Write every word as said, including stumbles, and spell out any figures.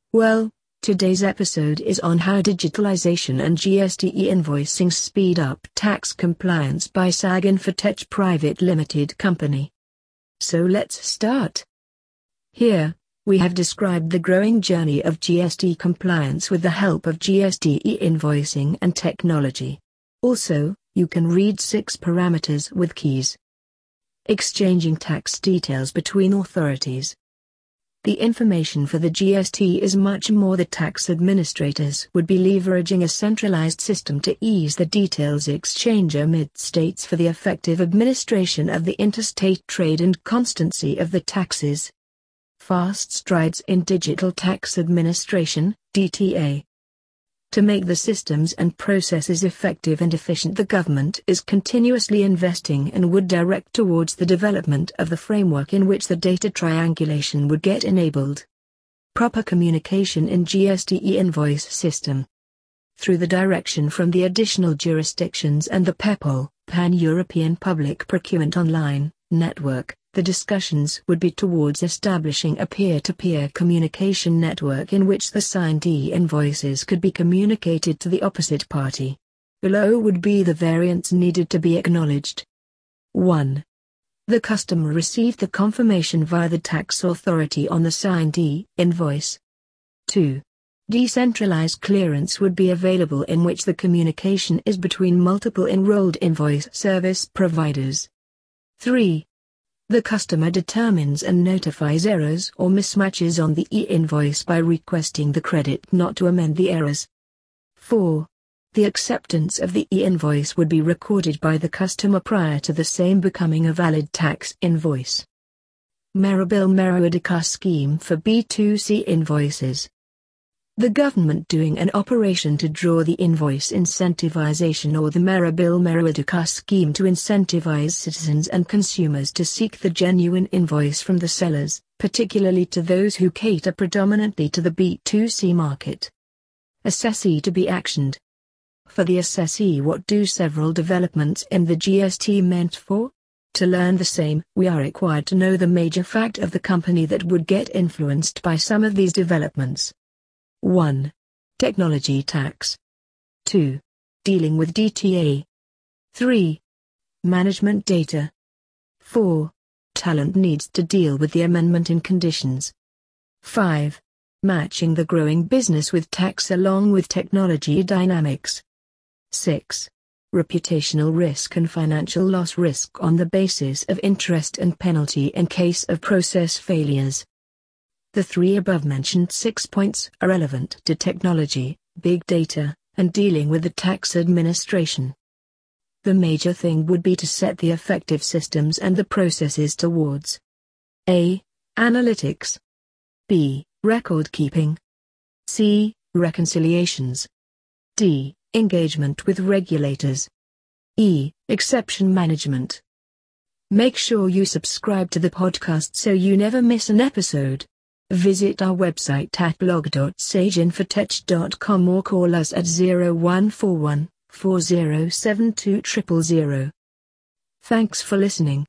Well, today's episode is on how digitalization and G S T e-invoicing speed up tax compliance by SagInfoTech Private Limited Company. So let's start. Here, we have described the growing journey of G S T compliance with the help of G S T e-invoicing and technology. Also, you can read six parameters with keys. Exchanging tax details between authorities. The information for the G S T is much more. The tax administrators would be leveraging a centralized system to ease the details exchange amid states for the effective administration of the interstate trade and constancy of the taxes. Fast strides in digital tax administration, D T A. To make the systems and processes effective and efficient, the government is continuously investing and would direct towards the development of the framework in which the data triangulation would get enabled. Proper communication in G S T e-invoice system. Through the direction from the additional jurisdictions and the PEPOL, Pan-European Public Procurement Online, network, the discussions would be towards establishing a peer-to-peer communication network in which the signed e-invoices could be communicated to the opposite party. Below would be the variants needed to be acknowledged. one. The customer received the confirmation via the tax authority on the signed e-invoice. two. Decentralized clearance would be available in which the communication is between multiple enrolled invoice service providers. three. The customer determines and notifies errors or mismatches on the e-invoice by requesting the credit not to amend the errors. four. The acceptance of the e-invoice would be recorded by the customer prior to the same becoming a valid tax invoice. Merabil Merodika scheme for B two C invoices. The government doing an operation to draw the invoice incentivization or the Merabil Merodika scheme to incentivize citizens and consumers to seek the genuine invoice from the sellers, particularly to those who cater predominantly to the B two C market. Assessee to be actioned. For the assessee, what do several developments in the G S T meant for? To learn the same, we are required to know the major fact of the company that would get influenced by some of these developments. one. Technology tax. two. Dealing with D T A. three. Management data. four. Talent needs to deal with the amendment in conditions. five. Matching the growing business with tax along with technology dynamics. six. Reputational risk and financial loss risk on the basis of interest and penalty in case of process failures. The three above-mentioned six points are relevant to technology, big data, and dealing with the tax administration. The major thing would be to set the effective systems and the processes towards A. Analytics. B. Record keeping. C. Reconciliations. D. Engagement with regulators. E. Exception management. Make sure you subscribe to the podcast so you never miss an episode. Visit our website at blog dot saginfotech dot com or call us at zero one four one, four zero seven two zero zero zero. Thanks for listening.